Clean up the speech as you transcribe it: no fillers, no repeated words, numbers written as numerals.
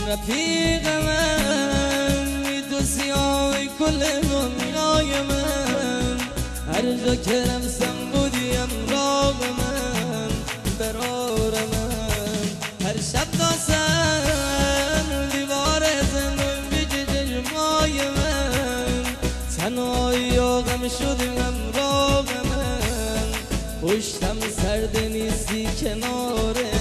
رفیق من تو سیاه کل دنیای من هر جا که رفتم بودی امراض من برار من هر شب داستن دیوار زندگی چشمای من تنهایی و غم شدی امراض من پشتم سرد نیستی کنار